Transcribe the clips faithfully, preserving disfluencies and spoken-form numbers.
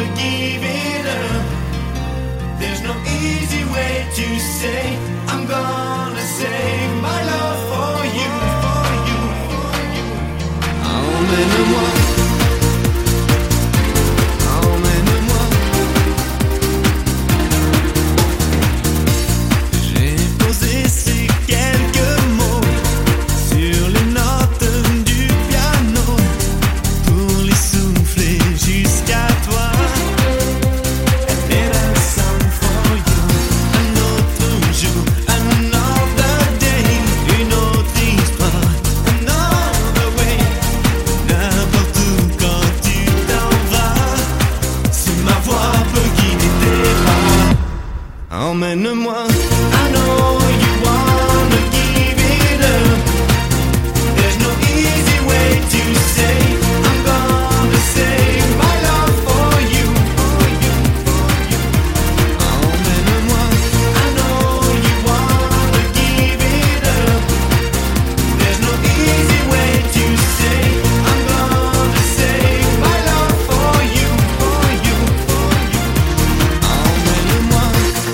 wanna give it up. There's no easy way to say I'm gonna save my love for you, for you, for you. Emmène-moi. Emmène-moi. I know you wanna give it up. There's no easy way to say I'm gonna save my love for you, for you, for you. Emmène-moi. I know you wanna give it up. There's no easy way to say I'm gonna save my love for you, for you, for you. Emmène-moi.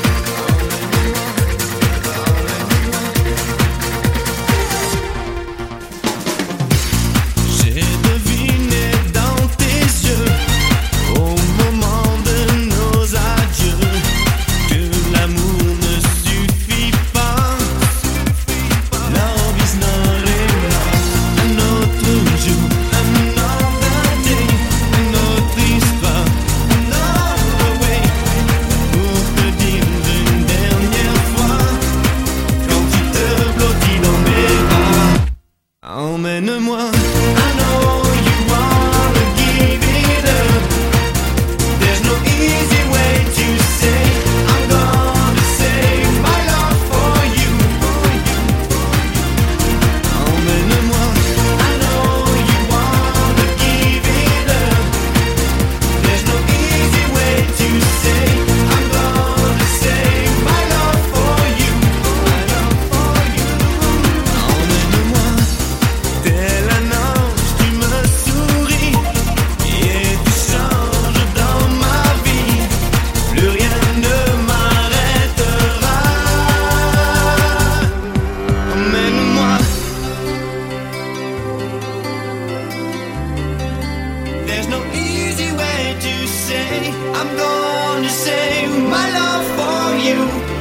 Emmène-moi. I know you wanna give it up. There's no easy way to say I'm gonna save my love for you, for you, for you. Emmène-moi. I know you wanna give it up. There's no easy way to say I'm gonna save my love for you, my love for you. Emmène-moi. Tel un ange qui me sourit et tu changes dans ma vie. Plus rien ne m'arrêtera. Emmène-moi. There's no easy way to say I'm gonna save my love for you.